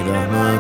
رحمت.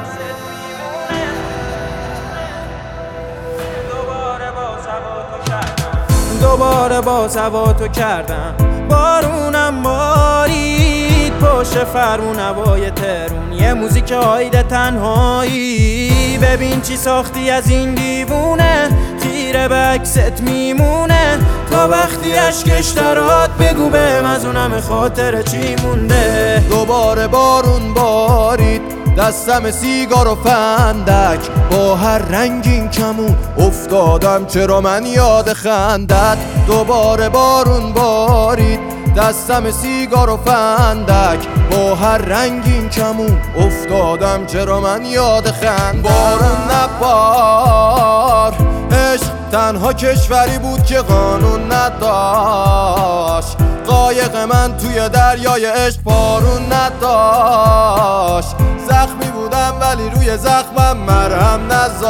دوباره باز هوا تو کردم، بارونم بارید پشت فرمون هوای ترون، یه موزیک هایده تنهایی. ببین چی ساختی از این دیوونه، خیره به عکست میمونه تا وقتی اشکش درات بگو بهم از اون همه خاطر چی مونده. دوباره بارون بارید، دستم سیگار و فندک، با هر رنگین کمون افتادم چرا من یاد خندت. دوباره بارون بارید، دستم سیگار و فندک، با هر رنگین کمون افتادم چرا من یاد خندت. بارون نبار، عشق تنها کشوری بود که قانون نداشت، قایق من توی دریای عشق بارون نداشت. زخمی بودم ولی روی زخمم مرهم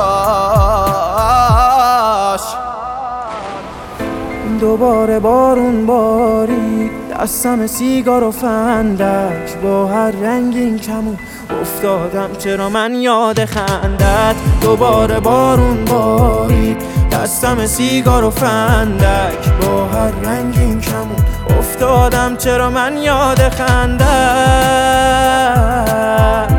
نذاشت. دوباره بارون بارید، دستم سیگار و فندک، با هر رنگین کمون افتادم چرا من یاد خندت. دوباره بارون بارید، دستم سیگار و فندک، با هر رنگین کمون افتادم چرا من یاد خندت.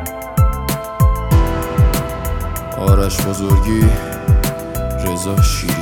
آرش بزرگی، رضا شیر.